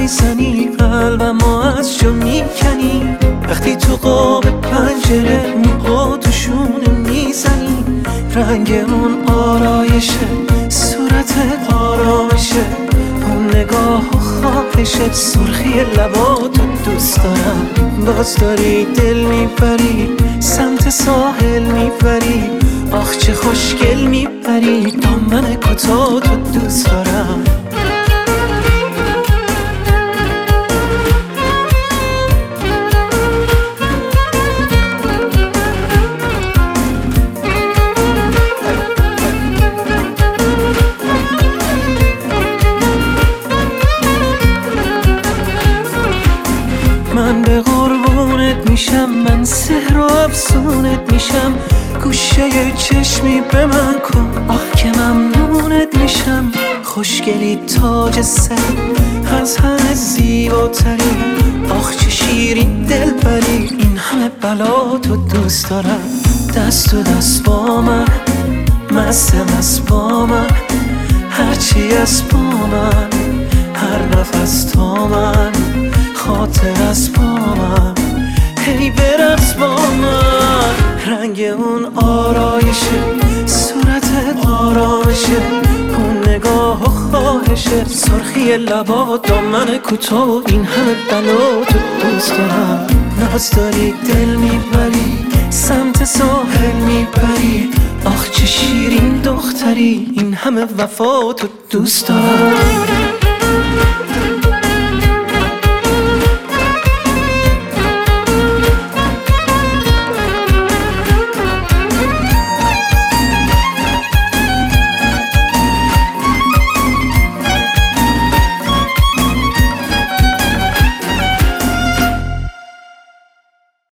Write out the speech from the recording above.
میزنی، قلبمو از جا میکنی. وقتی تو قاب پنجره موها تو شونه میزنی، رنگ اون آرایشه، صورتت آرامشه، اون نگاه و خواهشه، سرخی لباتو دوست دارم. باز داری دل میبری، سمت ساحل میبری، آخ چه خوشگل میبری، دامن کوتاه تو دوست دارم. من به قربونت میشم، من سحر و افسونت میشم، گوشه چشمی به من کن، آه که ممنونت میشم. خوشگلی تاج سر، از همه زیباتری، آخ چه شیرین دل بری، این همه بلا تو دوست دارم. دست تو دست با من، مست مست با من، هرچی از با من، هر نفس تا من، خاطر از با من، هی برقص با من. رنگ اون آرایشه، صورتت آرامشه، اون نگاه و خواهشه، سرخی لبا، دامن کوتاه، این همه بلا تو دوست دارم. ناز داری دل میبری، سمت ساحل میبری، آخ چه شیرین دختری، این همه وفا تو دوست دارم.